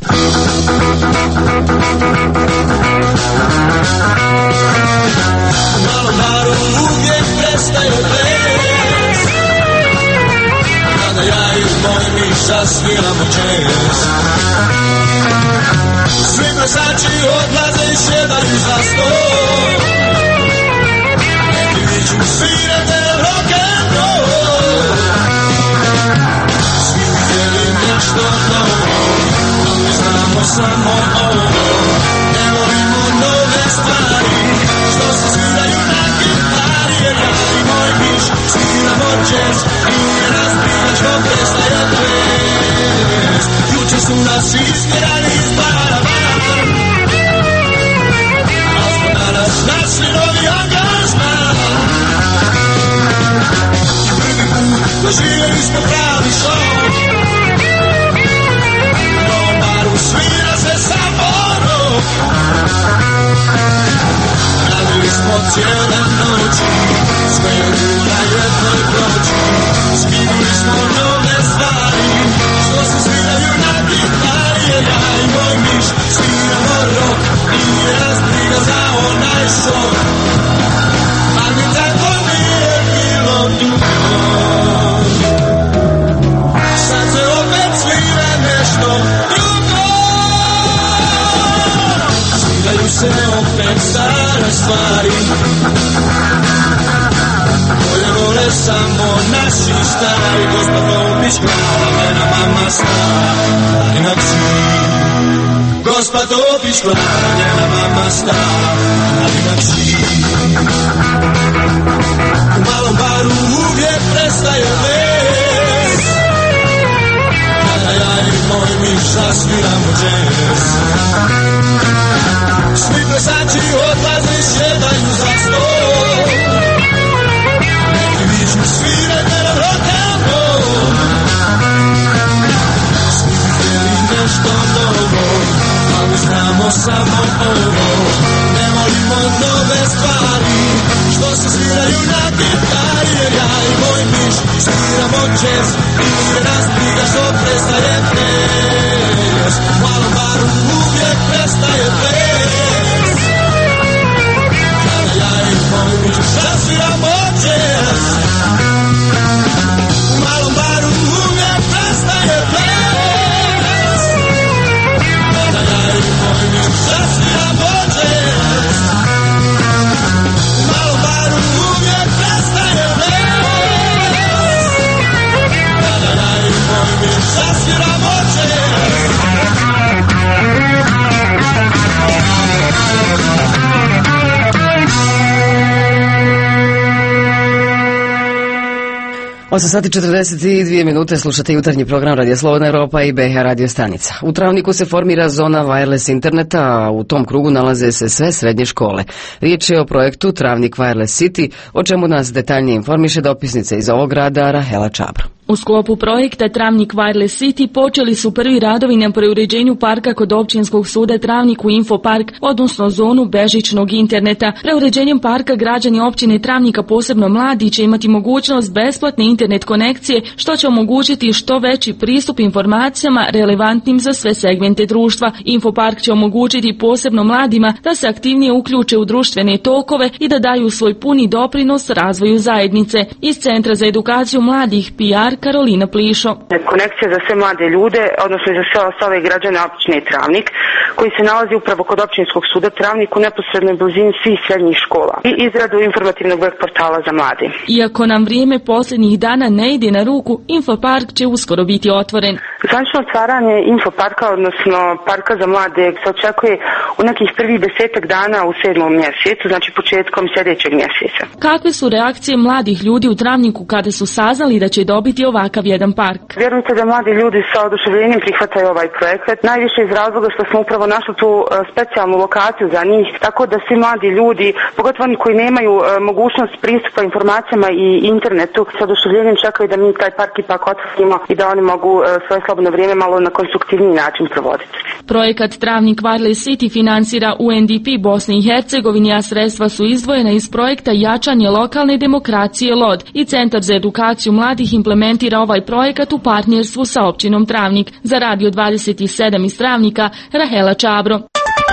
Malo baru uvijek prestaje ples, kada ja i moj miša sviramo jazz. Svi glasači odlaze i sjedaju za stol, neki viću svirate rock and roll. Svi htjeli nešto novo, no mi znamo samo ovo. Ne volimo nove stvari, što se sviraju na gitari. nas istjerali iz bara. Ali smo danas našli novi angažman. Prvi put doživjeli smo pravi šok. U novom baru svira se samo rok. Radili smo cijele noći, smijeli na jednoj ploči. Skinuli smo nove stvari, što se sviraju na gitari. Jer ja i moj miš sviramo rok, nije nas briga za onaj šok. Ali mi tako nije bilo dugo. Sad se opet svira nešto drugo. Sviraju se opet stare stvari, koje vole samo naši stari. Gospa Topić klava, mena mama stara, Marina kći. Gospa Topić klava, njena mama stara, Marina kći. U malom baru uvijek prestaje ples, kada ja i moj miš zasviramo džez. Svi plesači odlaze i šetaju za stol, neki viču svirajte nam rock'n'roll. Svi bi htjeli nešto novo, ali znamo samo ovo. Ne volimo nove stvari, što se sviraju na gitari. Jer ja i moj miš sviramo jazz, nije nas briga što prestaje ples. U malom baru uvijek prestaje ples, kada ja i moj miš zasviramo jazz. U malom baru uvijek prestaje ples, kada ja i moj miš zasviramo jazz. U malom baru uvijek prestaje ples, kada ja i moj miš zasviramo jazz. Osam sati 42 minute, slušate jutarnji program Radio Slobodna Europa i BH radio stanica. U Travniku se formira zona wireless interneta, a u tom krugu nalaze se sve srednje škole. Riječ je o projektu Travnik Wireless City, o čemu nas detaljnije informiše dopisnica iz ovog grada Rahela Čabro. U sklopu projekta Travnik Wireless City počeli su prvi radovi na preuređenju parka kod Općinskog suda Travnik u Infopark, odnosno zonu bežičnog interneta. Preuređenjem parka građani općine Travnika, posebno mladi, će imati mogućnost besplatne internet konekcije, što će omogućiti što veći pristup informacijama relevantnim za sve segmente društva. Infopark će omogućiti posebno mladima da se aktivnije uključe u društvene tokove i da daju svoj puni doprinos razvoju zajednice. Iz Centra za edukaciju mladih PR Karolina Plišo. Konekcija za sve mlade ljude, odnosno za sve ostale građane općine Travnik, koji se nalazi upravo kod Općinskog suda Travnik u neposrednoj blizini svih srednjih škola, i izradu informativnog web portala za mlade. Iako nam vrijeme posljednjih dana ne ide na ruku, Infopark će uskoro biti otvoren. Zvanično otvaranje Infoparka, odnosno parka za mlade, se očekuje u nekih prvih 10 dana u 7. mjesecu, znači početkom sljedećeg mjeseca. Kakve su reakcije mladih ljudi u Travniku kada su saznali da će dobiti ovakav jedan park? Vjerujte da mladi ljudi sa oduševljenjem prihvataju ovaj projekat, najviše iz razloga što smo upravo našli tu specijalnu lokaciju za njih, tako da svi mladi ljudi, pogotovo oni koji nemaju mogućnost pristupa informacijama i internetu, sa oduševljenjem čekaju da mi taj park ipak otvorimo i da oni mogu svoje slobodno vrijeme malo na konstruktivniji način provoditi. Projekat Travnik Wireless City financira UNDP Bosne i Hercegovine, a sredstva su izdvojena iz projekta Jačanje lokalne demokracije LOD, i Centar za edukaciju mladih implementira ovaj projekat u partnerstvu sa općinom Travnik. Za Radio 27 iz Travnika, Rahela Čabro.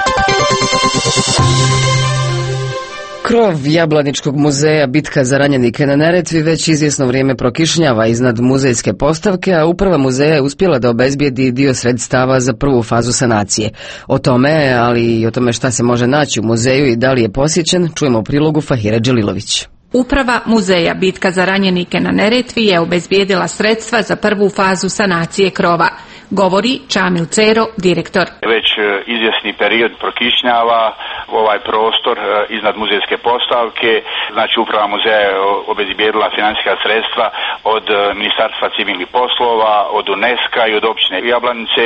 Krov Jablaničkog muzeja Bitka za ranjenike na Neretvi već izvjesno vrijeme prokišnjava iznad muzejske postavke, a uprava muzeja je uspjela da obezbijedi dio sredstava za prvu fazu sanacije. O tome, ali i o tome šta se može naći u muzeju i da li je posjećen, čujemo u prilogu Fahire Đelilović. Uprava muzeja Bitka za ranjenike na Neretvi je obezbijedila sredstva za prvu fazu sanacije krova. Govori Čamil Cero, direktor. Već izvjesni period prokišnjava ovaj prostor iznad muzejske postavke. Znači uprava muzeja je obezbijedila financijska sredstva od Ministarstva civilnih poslova, od UNESCO i od općine Jablanice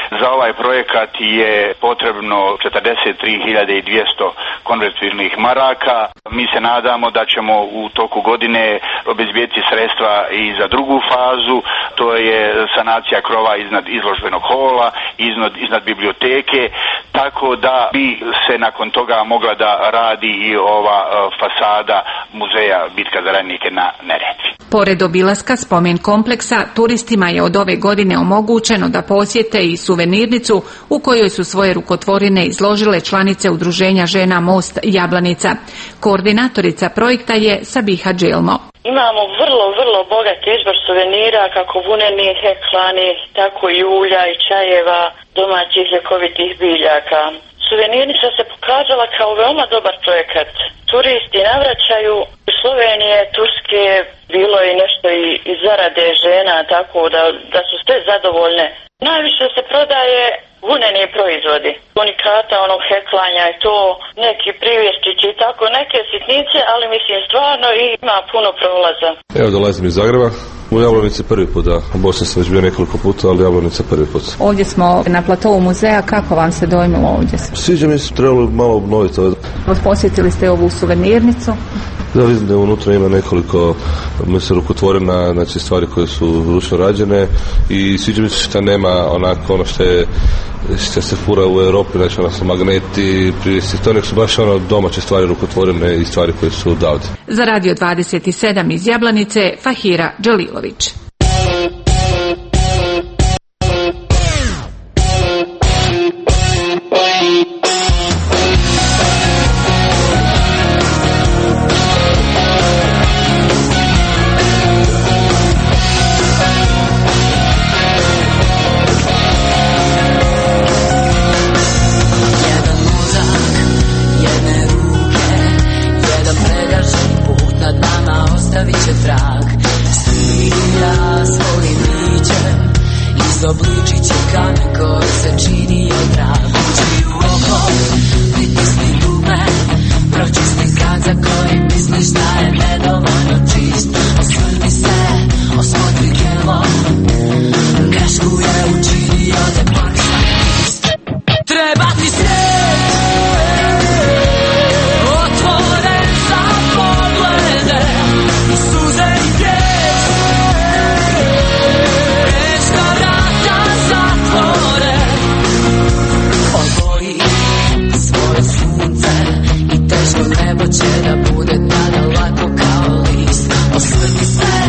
Za ovaj projekat je potrebno 43.200 konvertibilnih maraka. Mi se nadamo da ćemo u toku godine obezbijeti sredstva i za drugu fazu, to je sanacija krova iznad izložbenog hola, iznad biblioteke, tako da bi se nakon toga mogla da radi i ova fasada muzeja Bitka za ranjenike na Neretvi. Pored obilaska spomen kompleksa, turistima je od ove godine omogućeno da posjete i suvenirnicu u kojoj su svoje rukotvorine izložile članice udruženja žena Most Jablanica. Koordinatorica projekta je Sabiha Dželmo. Imamo vrlo bogat izbor suvenira, kako vunenih, heklani, tako i ulja i čajeva, domaćih ljekovitih biljaka. Suvenirnica se pokazala kao veoma dobar projekat. Turisti navraćaju iz Slovenije, Turske, bilo je nešto i zarade žena, tako da su sve zadovoljne. Najviše se prodaje vuneni proizvodi, unikata, onog heklanja i to, neki privješčići i tako, neke sitnice, ali mislim stvarno ima puno prolaza. Evo, dolazim iz Zagreba. U Jablanici prvi put, da. U Bosni sam već bio nekoliko puta, ali Jablanica prvi put. Ovdje smo na platovu muzeja, kako vam se dojmilo ovdje? Sviđa mi se, trebalo malo obnoviti. Posjetili ste ovu suvenirnicu? Da, vidim da unutra ima nekoliko rukotvorena, znači stvari koje su ručno rađene i sviđa mi se što nema onako ono što se fura u Europi, znači ono su magneti, privjesti, to nek su baš ono domaće stvari rukotvorene i stvari koje su davde. Za Radio 27 iz Jablanice, Fahira Đalilović. Izobličit će kamen koji se čini od drag. Uđi u oko, pritisni dugme, pročisti zrak za koji misliš da je nedovoljno čist. Osvrni se, osmotri tijelo, grešku je učinio te porisa list. Treba ti svijet, otvoren za poglede, suze i pjes. Nebo će da bude tada lako kao list. Osvrni se,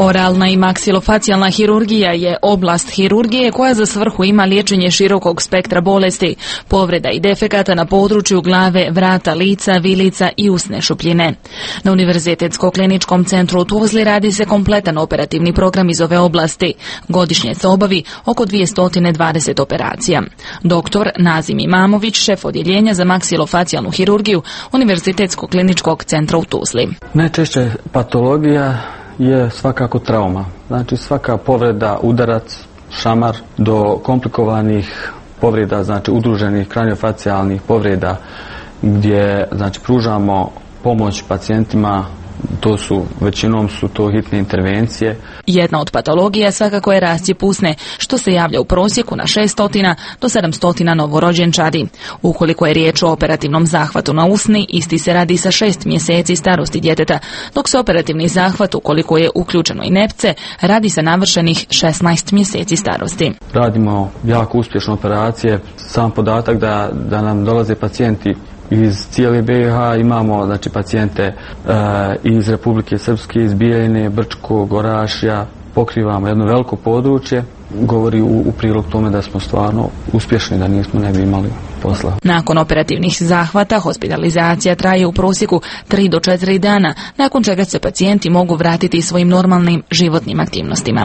Oralna i maksilofacijalna hirurgija je oblast hirurgije koja za svrhu ima liječenje širokog spektra bolesti, povreda i defekata na području glave, vrata, lica, vilica i usne šupljine. Na Univerzitetsko-kliničkom centru u Tuzli radi se kompletan operativni program iz ove oblasti. Godišnje se obavi oko 220 operacija. Doktor Nazim Imamović, šef odjeljenja za maksilofacijalnu hirurgiju Univerzitetsko-kliničkog centra u Tuzli. Najčešće patologija je svakako trauma. Znači svaka povreda, udarac, šamar do komplikovanih povreda, znači udruženih kraniofacijalnih povreda gdje znači pružamo pomoć pacijentima. Većinom su to hitne intervencije. Jedna od patologija svakako je rascijep usne, što se javlja u prosjeku na 600 do 700 novorođenčadi. Ukoliko je riječ o operativnom zahvatu na usni, isti se radi sa 6 mjeseci starosti djeteta, dok se operativni zahvat, ukoliko je uključeno i nepce, radi sa navršenih 16 mjeseci starosti. Radimo jako uspješne operacije. Sam podatak da nam dolaze pacijenti iz cijele BiH, imamo znači pacijente iz Republike Srpske, iz Bijeljine, Brčkog, Orašja, pokrivamo jedno veliko područje, govori u prilog tome da smo stvarno uspješni, da nismo ne bi imali posla. Nakon operativnih zahvata hospitalizacija traje u prosjeku 3 do 4 dana, nakon čega se pacijenti mogu vratiti svojim normalnim životnim aktivnostima.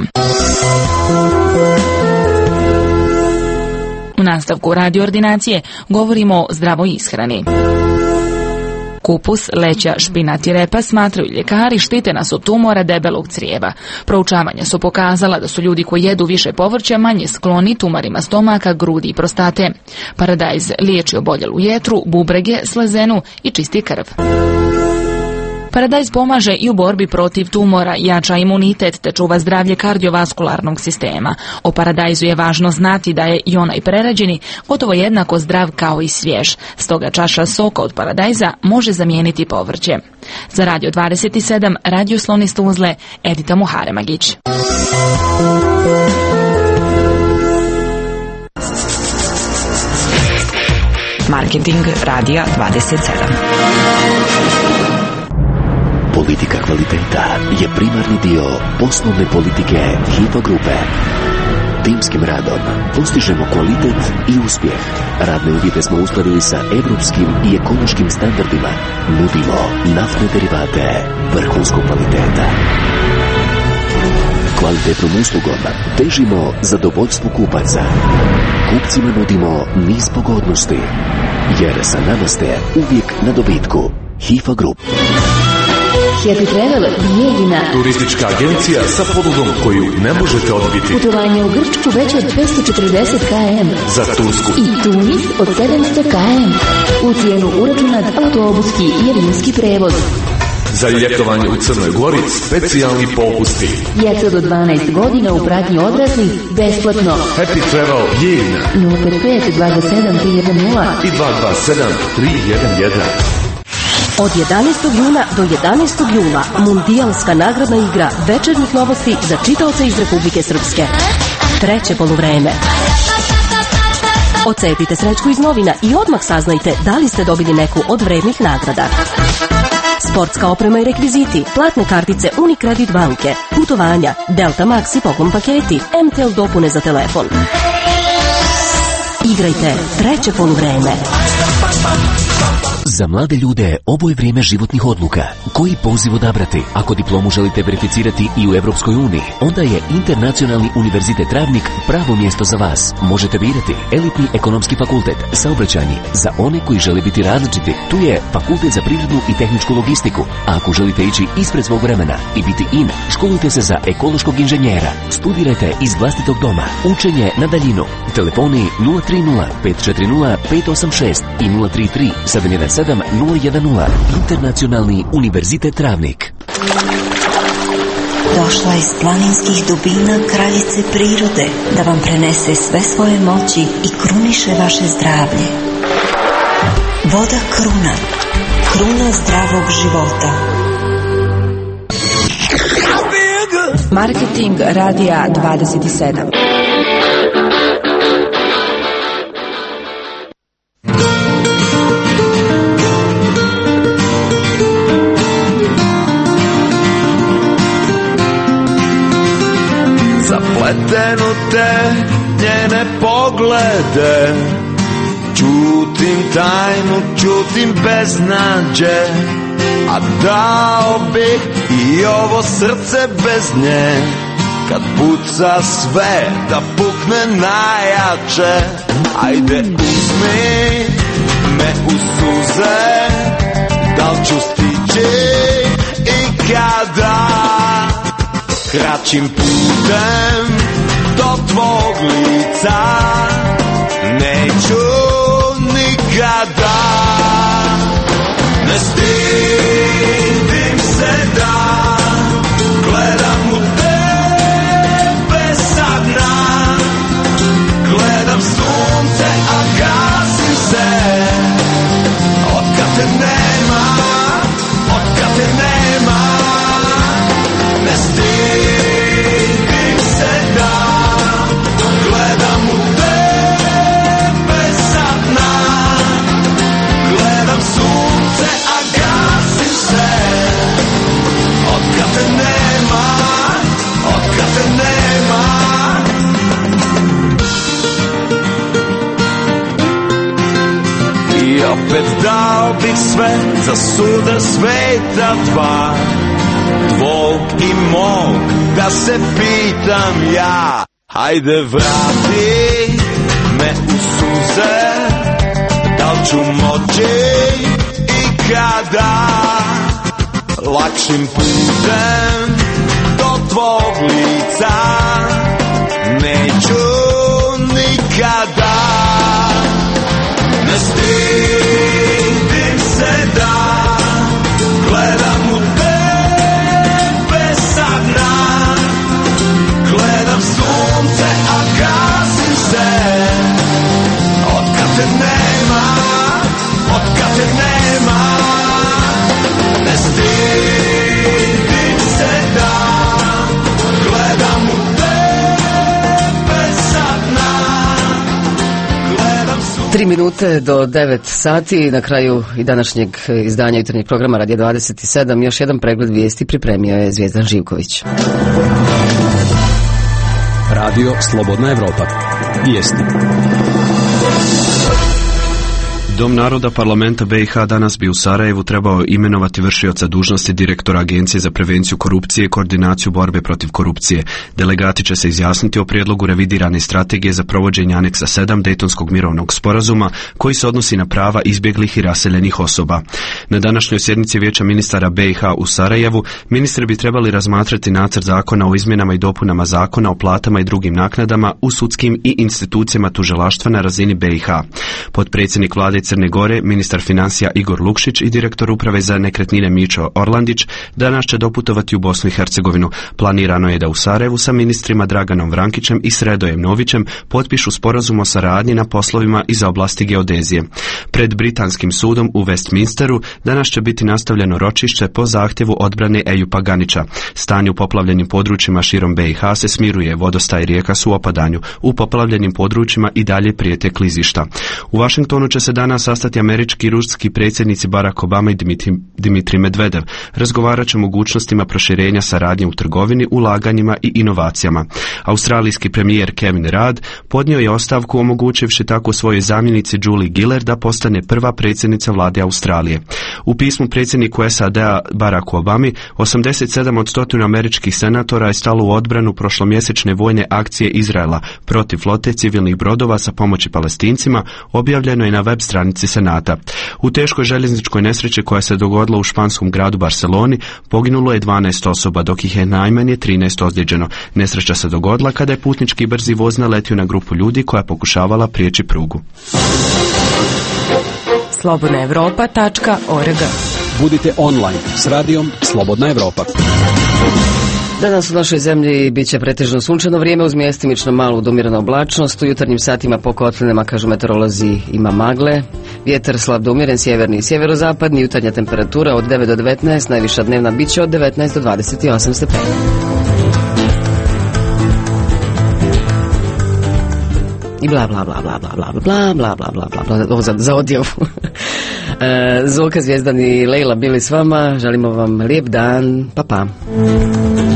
U nastavku radioordinacije govorimo o zdravoj ishrani. Kupus, leća, špinat i repa, smatraju ljekari, štite nas od tumora debelog crijeva. Proučavanja su pokazala da su ljudi koji jedu više povrća manje skloni tumorima stomaka, grudi i prostate. Paradajz liječi oboljelu jetru, bubrege, slezenu i čisti krv. Paradajz pomaže i u borbi protiv tumora, jača imunitet te čuva zdravlje kardiovaskularnog sistema. O paradajzu je važno znati da je i onaj prerađeni gotovo jednako zdrav kao i svjež. Stoga čaša soka od paradajza može zamijeniti povrće. Za Radio 27, Radio Slon iz Tuzle, Edita Muharemagić. Marketing Radija 27. Politika kvaliteta je primarni dio poslovne politike HIFO grupe. Timskim radom postižemo kvalitet i uspjeh. Radne uvjete smo uskladili sa evropskim i ekološkim standardima. Nudimo naftne derivate vrhunskog kvaliteta. Kvalitetnom uslugom težimo zadovoljstvu kupaca. Kupcima nudimo niz pogodnosti, jer sa nama ste uvijek na dobitku. HIFO Group. Happy Travel Bijeljina. Turistička agencija sa ponudom koju ne možete odbiti. Putovanje u Grčku već od 540 km. Za Tursku i Tunis od 700 km. U cijenu uračunat autobuski i rimski prevoz. Za ljetovanje u Crnoj Gori specijalni popusti. Djeca do 12 godina u pratnji odraslih besplatno. Happy Travel Bijeljina 055 27 310 i 227 311. Od 11. juna do 11. jula mundijalska nagradna igra večernjih novosti za čitaoce iz Republike Srpske. Treće poluvreme. Ocepite srećku iz novina i odmah saznajte da li ste dobili neku od vrednih nagrada. Sportska oprema i rekviziti, platne kartice Unicredit banke, putovanja, Delta Max i poklon paketi, MTL dopune za telefon. Igrajte treće poluvreme. Za mlade ljude ovo je vrijeme životnih odluka. Koji poziv odabrati? Ako diplomu želite verificirati i u Evropskoj uniji, onda je Internacionalni univerzitet Travnik pravo mjesto za vas. Možete birati elitni ekonomski fakultet, saobraćajni, za one koji žele biti različiti. Tu je fakultet za privrednu i tehničku logistiku. A ako želite ići ispred svog vremena i biti in, školujte se za ekološkog inženjera. Studirajte iz vlastitog doma. Učenje na daljinu. Telefoni 030 540 586 i 033 717 010. Internacionalni univerzitet Travnik. Došla iz planinskih dubina kraljice prirode da vam prenese sve svoje moći i kruniše vaše zdravlje. Voda Kruna. Kruna zdravog života. Marketing Radija 27. zapletenute njene poglede. Čutim tajnu, čutim beznađe, a dao bih i ovo srce bez nje. Kad puca sve da pukne najjače. Ajde uzmi me u suze, da li ću stići i kada? Kraćim putem do tvog lica neću nikada. Ne stidim se da gledam u tebe sad na. Gledam sunce, a gasim se. Otkad te nema, otkad te nema. Ne stidim se da gledam u tebe sad na. Gledam sunce, a gasim se. Otkad te nema, otkad te nema. I opet dao bih sve za sudar sveta dva, tvog i mog, da se pitam ja. Hajde vrati me u suze, da li ću moći i kada? Lakšim putem do tvog lica neću nikada. Ne stidim se da gledam u tebe sad na. Gledam sunce, a gasim se. Otkad te nema, otkad te nema. Ne stidim se da gledam u tebe sad na. 3 minute do 9 sati, na kraju i današnjeg izdanja jutarnjeg programa Radija 27. Još jedan pregled vijesti pripremio je Zvijezdan Živković. Radio Slobodna Evropa. Vijesti. Dom naroda parlamenta BiH danas bi u Sarajevu trebao imenovati vršioca dužnosti direktora Agencije za prevenciju korupcije i koordinaciju borbe protiv korupcije. Delegati će se izjasniti o prijedlogu revidirane strategije za provođenje aneksa 7 Dejtonskog mirovnog sporazuma koji se odnosi na prava izbjeglih i raseljenih osoba. Na današnjoj sjednici Vijeća ministara BiH u Sarajevu ministri bi trebali razmatrati nacrt zakona o izmjenama i dopunama zakona o platama i drugim naknadama u sudskim i institucijama tužilaštva na razini BiH. Potpredsjednik vlade Crne Gore, ministar financija Igor Lukšić i direktor uprave za nekretnine Mićo Orlandić danas će doputovati u Bosnu i Hercegovinu. Planirano je da u Sarajevu sa ministrima Draganom Vrankićem i Sredojem Novićem potpišu sporazum o saradnji na poslovima iz oblasti geodezije. Pred britanskim sudom u Westminsteru danas će biti nastavljeno ročišće po zahtjevu odbrane Ejupa Ganića. Stanje u poplavljenim područjima širom BiH se smiruje, vodostaj rijeka su u opadanju. U poplavljenim područjima i dalje prijete klizišta. U Vašingtonu će se danas sastati američki i ruski predsjednici Barack Obama i Dimitrij Medvedev. Razgovarat će o mogućnostima proširenja saradnje u trgovini, ulaganjima i inovacijama. Australijski premijer Kevin Rudd podnio je ostavku, omogućivši tako svojoj zamjenici Julie Gillard da postane prva predsjednica vlade Australije. U pismu predsjedniku SAD-a Baracku Obami 87 od 100 američkih senatora je stalo u odbranu prošlomjesečne vojne akcije Izraela protiv flote civilnih brodova sa pomoći Palestincima, objavljeno je na web stranici Senata. U teškoj željezničkoj nesreći koja se dogodila u španskom gradu Barceloni poginulo je 12 osoba, dok ih je najmanje 13 ozlijeđeno. Nesreća se dogodila kada je putnički brzi voz naletio na grupu ljudi koja pokušavala prijeći prugu. slobodnaevropa.org. Budite online s radijom Slobodna Evropa. Danas u našoj zemlji bit će pretežno sunčano vrijeme uz mjestimično malu domiranu oblačnost. U jutarnjim satima po kotlinama, kažu meteorolozi, ima magle. Vjetar slab do umjeren, sjeverni i sjeverozapadni. Jutarnja temperatura od 9 do 19, najviša dnevna bit će od 19 do 28 stepeni. I bla bla bla bla bla bla bla bla bla bla bla bla. Ovo za odjavu. Zoka, Zvijezdan i Lejla bili s vama. Želimo vam lijep dan. Pa pa.